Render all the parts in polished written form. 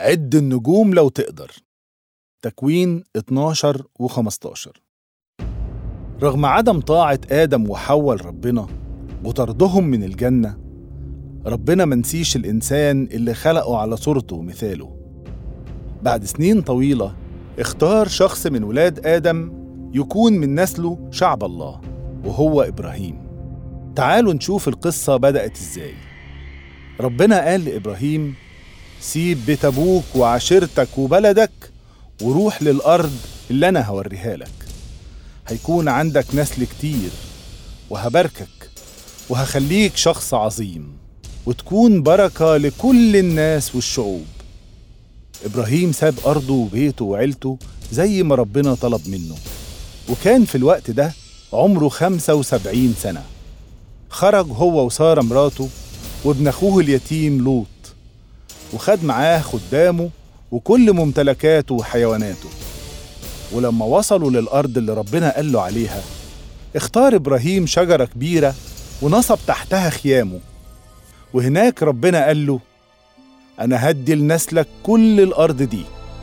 عد النجوم لو تقدر. تكوين 12 و15. رغم عدم طاعة آدم وحواء لربنا وطردهم من الجنة، ربنا منسيش الإنسان اللي خلقه على صورته ومثاله. بعد سنين طويلة اختار شخص من ولاد آدم يكون من نسله شعب الله، وهو إبراهيم. تعالوا نشوف القصة بدأت إزاي. ربنا قال لإبراهيم: سيب بيت أبوك وعشيرتك وبلدك وروح للأرض اللي أنا هوريها لك. هيكون عندك نسل كتير، وهباركك وهخليك شخص عظيم، وتكون بركة لكل الناس والشعوب. إبراهيم ساب أرضه وبيته وعيلته زي ما ربنا طلب منه، وكان في الوقت ده عمره 75 سنة. خرج هو وسارة مراته وابن أخوه اليتيم لوط، وخد معاه خدامه وكل ممتلكاته وحيواناته. ولما وصلوا للأرض اللي ربنا قال له عليها، اختار إبراهيم شجرة كبيرة ونصب تحتها خيامه، وهناك ربنا قال له: أنا هدي لنسلك كل الأرض دي.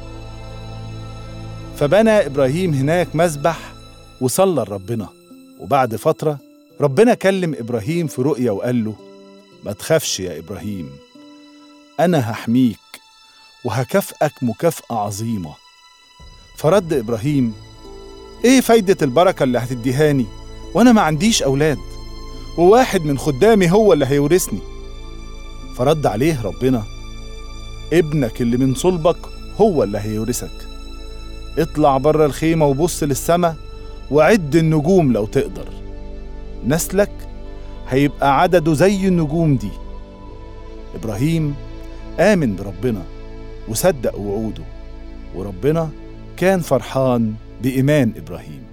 فبنى إبراهيم هناك مذبح وصلى لربنا. وبعد فترة ربنا كلم إبراهيم في رؤيا وقال له: ما تخافش يا إبراهيم، أنا هحميك وهكافئك مكافأة عظيمة. فرد إبراهيم: إيه فايدة البركة اللي هتديهاني وأنا ما عنديش أولاد، وواحد من خدامي هو اللي هيورثني؟ فرد عليه ربنا: ابنك اللي من صلبك هو اللي هيورثك. اطلع بره الخيمة وبص للسماء وعد النجوم لو تقدر. نسلك هيبقى عدده زي النجوم دي. إبراهيم آمن بربنا وصدق وعوده، وربنا كان فرحان بإيمان إبراهيم.